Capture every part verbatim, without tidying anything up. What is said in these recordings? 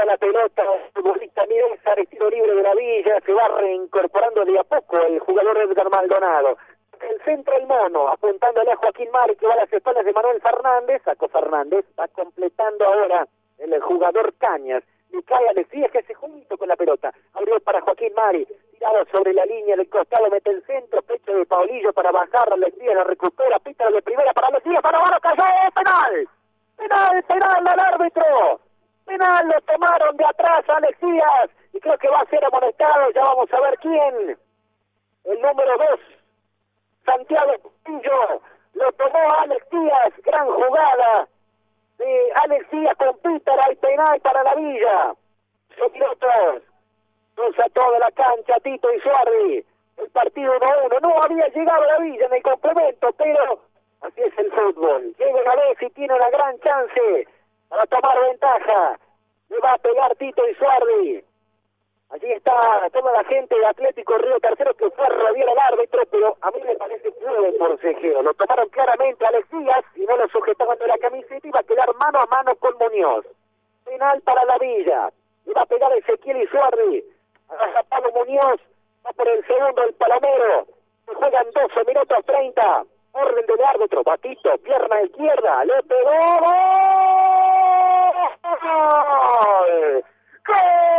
recupera la pelota el futbolista Mireza de tiro libre de la Villa, se va reincorporando de a poco el jugador Edgar Maldonado. El centro el mono, apuntándole a Joaquín Mari, que va a las espaldas de Manuel Fernández, sacó Fernández, va completando ahora el jugador Cañas, y cae Alexías que se junto con la pelota, abrió para Joaquín Mari, tirado sobre la línea del costado, mete el centro, pecho de Paulillo para bajar, Alexías la recupera, pita de primera para Alexías, para abajo, cayó, penal, penal, penal al árbitro, penal, lo tomaron de atrás a Alexías, y creo que va a ser amonestado, ya vamos a ver quién, el número dos, Santiago Pinillo, lo tomó Alex Díaz, gran jugada de Alex Díaz con Pítara y penal para la Villa. Se tiró todos, cruza toda la cancha Tito y Suardi, el partido uno a uno, no había llegado la Villa en el complemento, pero así es el fútbol, llega una vez y tiene una gran chance para tomar ventaja, le va a pegar Tito y Suardi. Allí está toda la gente de Atlético Río Tercero que fue a rodear al árbitro, pero a mí me parece que fue de forcejeo. Lo tomaron claramente a Alex Díaz y no lo sujetaban de la camiseta, iba a quedar mano a mano con Muñoz. Penal para la Villa. Le va a pegar Ezequiel Isuardi. Agarra Pablo Muñoz. Va por el segundo el Palomero. Se juegan doce minutos treinta. Orden del árbitro. Batito, pierna izquierda. Le pegó. ¡Gol! ¡Gol!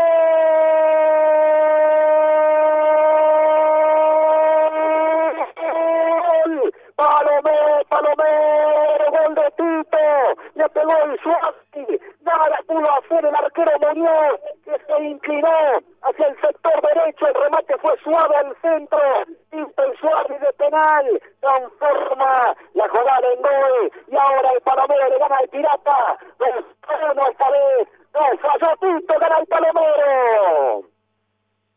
Palomero, Palomero, gol de Tito, le pegó el Suárez, nada pudo hacer el arquero Muñoz, que se inclinó hacia el sector derecho, el remate fue suave al centro, Tito el Suárez de penal, transforma la jugada en gol, y ahora el Palomero le gana al Pirata, dos a uno esta vez,